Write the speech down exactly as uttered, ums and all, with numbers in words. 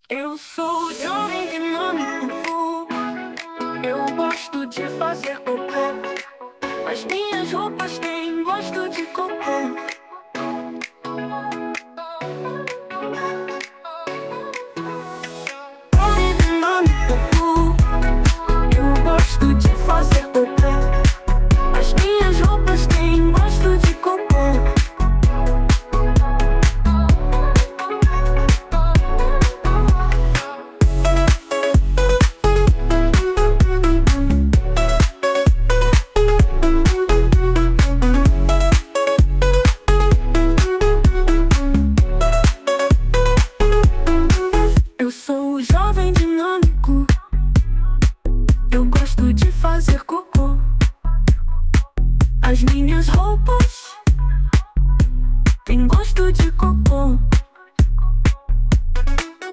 Eu sou jovem dinâmico, eu gosto de fazer cocô. As minhas roupas têm